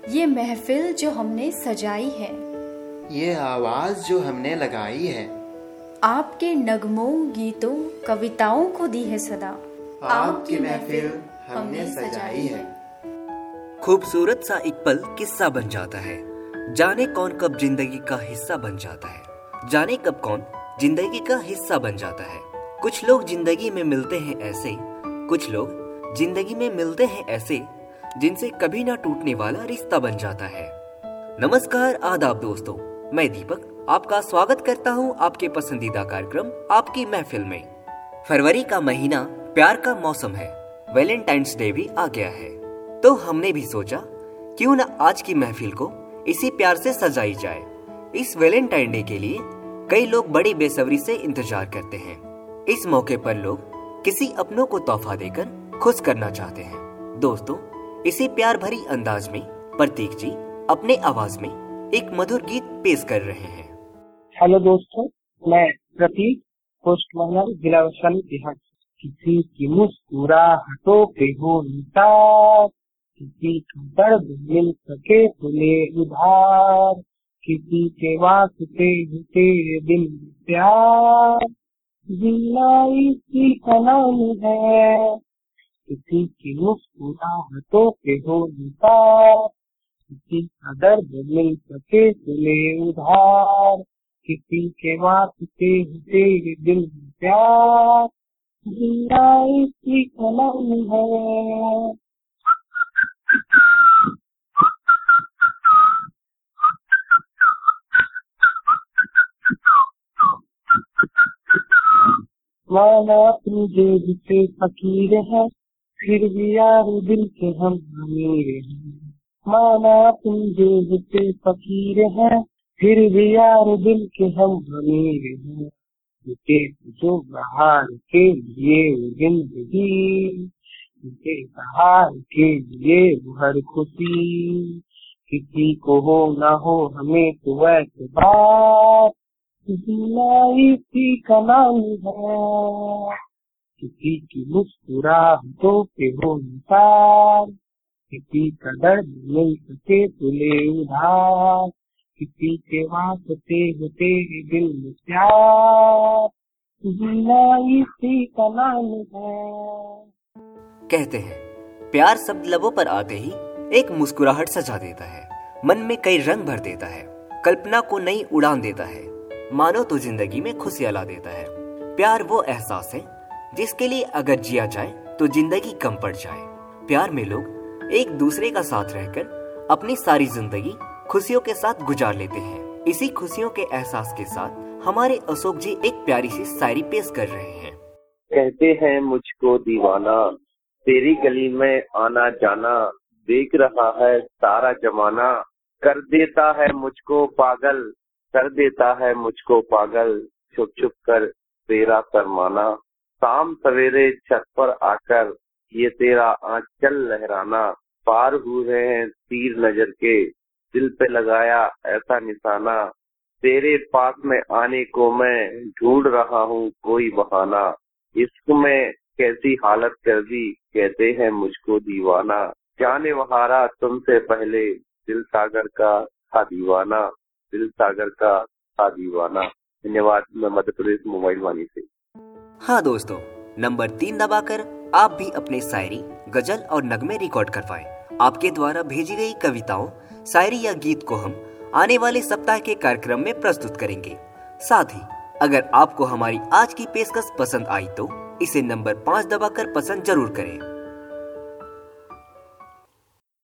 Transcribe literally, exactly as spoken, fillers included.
ये महफिल जो हमने सजाई है, ये आवाज जो हमने लगाई है, आपके नगमों, गीतों, कविताओं को दी है सदा। आपकी महफिल हमने सजाई है। खूबसूरत सा एक पल किस्सा बन जाता है, जाने कौन कब जिंदगी का हिस्सा बन जाता है। जाने कब कौन जिंदगी का हिस्सा बन जाता है। कुछ लोग जिंदगी में मिलते हैं ऐसे, कुछ लोग जिंदगी में मिलते हैं ऐसे जिनसे कभी ना टूटने वाला रिश्ता बन जाता है। नमस्कार, आदाब दोस्तों, मैं दीपक आपका स्वागत करता हूं आपके पसंदीदा कार्यक्रम आपकी महफिल में। फरवरी का महीना प्यार का मौसम है, वैलेंटाइंस डे भी आ गया है, तो हमने भी सोचा क्यों ना आज की महफिल को इसी प्यार से सजाई जाए। इस वैलेंटाइन डे के लिए कई लोग बड़ी बेसब्री से इंतजार करते हैं। इस मौके पर लोग किसी अपनों को तोहफा देकर खुश करना चाहते हैं। दोस्तों, इसी प्यार भरी अंदाज में प्रतीक जी अपने आवाज में एक मधुर गीत पेश कर रहे हैं। हेलो दोस्तों, मैं प्रतीक, पोस्ट मंगल, जिला वैशाली, बिहार। किसी की मुस्कुराहटों पे हो निसार, किसी का दर्द मिल सके तुले उधार, किसी के वास्ते तेरे दिल में प्यार, जीना इसी का नाम है। किसी की मुस्कुराहटों पे हो निसार, किसी का दर्द मिल सके तुले उधार, किसी के वास्ते तेरे दिल में प्यार, जीना इसी का नाम है। माना अपनी जेब से फकीर है, फिर भी यार दिल के हम अमीर हैं। माना अपनी जेब से फकीर है, फिर भी यार दिल के हम अमीर हैं। के जो बहार के लिए जिंदगी, के बहार के लिए हर खुशी, किसी को हो ना हो हमें तो एतबार, जीना इसी का नाम है। किसी की मुस्कुराहटों पे हो निसार, किसी का दर्द मिल सके तुले उधार, किसी के वास्ते हो तेरे दिल में प्यार, जीना इसी का नाम है। कहते हैं प्यार शब्द लबों पर आते ही एक मुस्कुराहट सजा देता है, मन में कई रंग भर देता है, कल्पना को नई उड़ान देता है, मानो तो जिंदगी में खुशियां ला देता है। प्यार वो एहसास है जिसके लिए अगर जिया जाए तो जिंदगी कम पड़ जाए। प्यार में लोग एक दूसरे का साथ रहकर अपनी सारी जिंदगी खुशियों के साथ गुजार लेते हैं। इसी खुशियों के एहसास के साथ हमारे अशोक जी एक प्यारी सी शायरी पेश कर रहे हैं। कहते हैं मुझको दीवाना, तेरी गली में आना जाना, देख रहा है सारा जमाना, कर देता है मुझको पागल, कर देता है मुझको पागल, छुप छुप कर तेरा शर्माना, शाम सवेरे छत पर आकर ये तेरा आंचल लहराना, पार हुए हैं तीर नजर के, दिल पे लगाया ऐसा निशाना, तेरे पास में आने को मैं ढूंढ रहा हूँ कोई बहाना, इश्क में कैसी हालत कर दी, कहते हैं मुझको दीवाना, जाने वहारा तुमसे पहले दिल सागर का था दीवाना, दिल सागर का था दीवाना। धन्यवाद। मैं मध्य प्रदेश मोबाइल वाणी से। हाँ दोस्तों, नंबर तीन दबाकर आप भी अपने शायरी, गजल और नगमे रिकॉर्ड करवाएं। आपके द्वारा भेजी गई कविताओं, शायरी या गीत को हम आने वाले सप्ताह के कार्यक्रम में प्रस्तुत करेंगे। साथ ही अगर आपको हमारी आज की पेशकश पसंद आई तो इसे नंबर पाँच दबाकर पसंद जरूर करें।